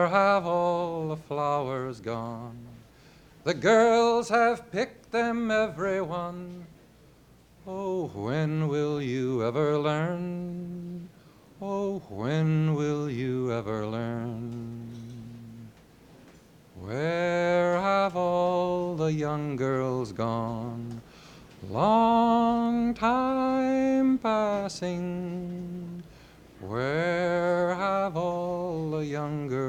Where have all the flowers gone? The girls have picked them, every one. Oh, when will you ever learn? Oh, when will you ever learn? Where have all the young girls gone? Long time passing. Where have all the young girls